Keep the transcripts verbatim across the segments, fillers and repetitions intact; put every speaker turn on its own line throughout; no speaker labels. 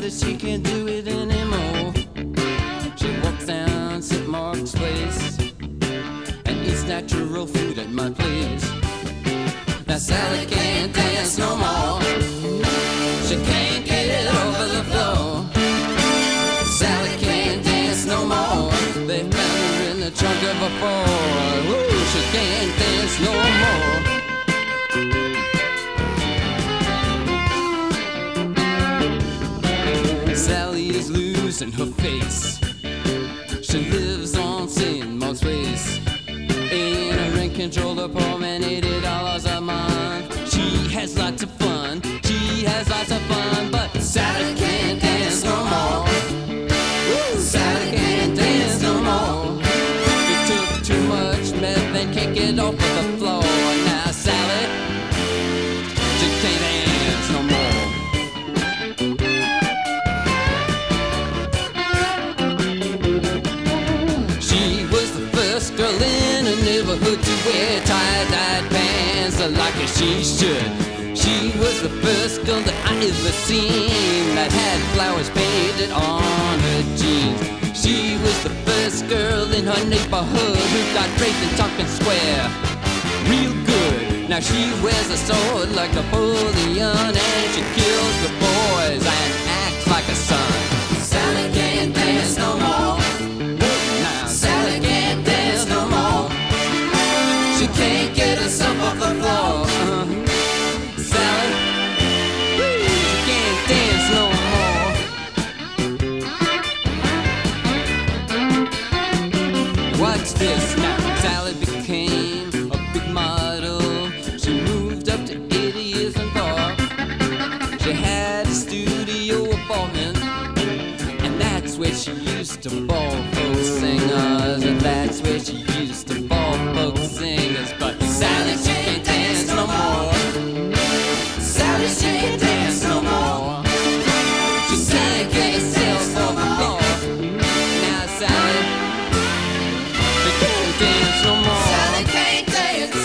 Sally, she can't do it anymore. She walks down Saint Mark's Place and eats natural food at my place. Now Sally can't dance no more. She can't get over the floor. Sally can't dance no more. They found her in the trunk of a Ford. Woo, she can't dance no more. Sally is losing her face. She lives on Saint Mark's Place in a rent-controlled apartment, eighty dollars a month. She has lots of fun. She has lots of fun, but Sally can't dance no more. Woo, Sally can't dance no more. It took too much meth and can't get off of the floor. Now Sally, she can't dance no more. Girl in a neighborhood to wear tie-dyed pants like she should. She was the first girl that I ever seen that had flowers painted on her jeans. She was the first girl in her neighborhood who got raped in Tompkins Square real good. Now she wears a sword like Napoleon, and she kills the boys and acts like a son. Sally can't dance no more. Now Sally can't dance no more. She can't get herself off the floor. Uh-huh. Sally, woo, she can't dance no more. Watch this now. Sally became a big model. She moved up to eightieth and Park. She had a studio apartment, and that's where she used to ball folk singers. And that's where she used to ball folk singers. But Sally, she can't dance no more. Sally, she can't dance no more. She can't get herself off the floor. Now Sally, she can't dance no more. Sally can't dance.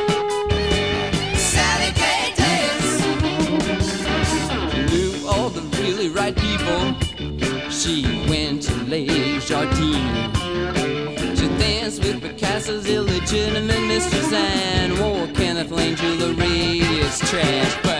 Sally can't dance. She knew all the really right people. She went to Les Jardins. She danced with Picasso's illegitimate mistress and wore Kenneth Lane jewelry. It's trash.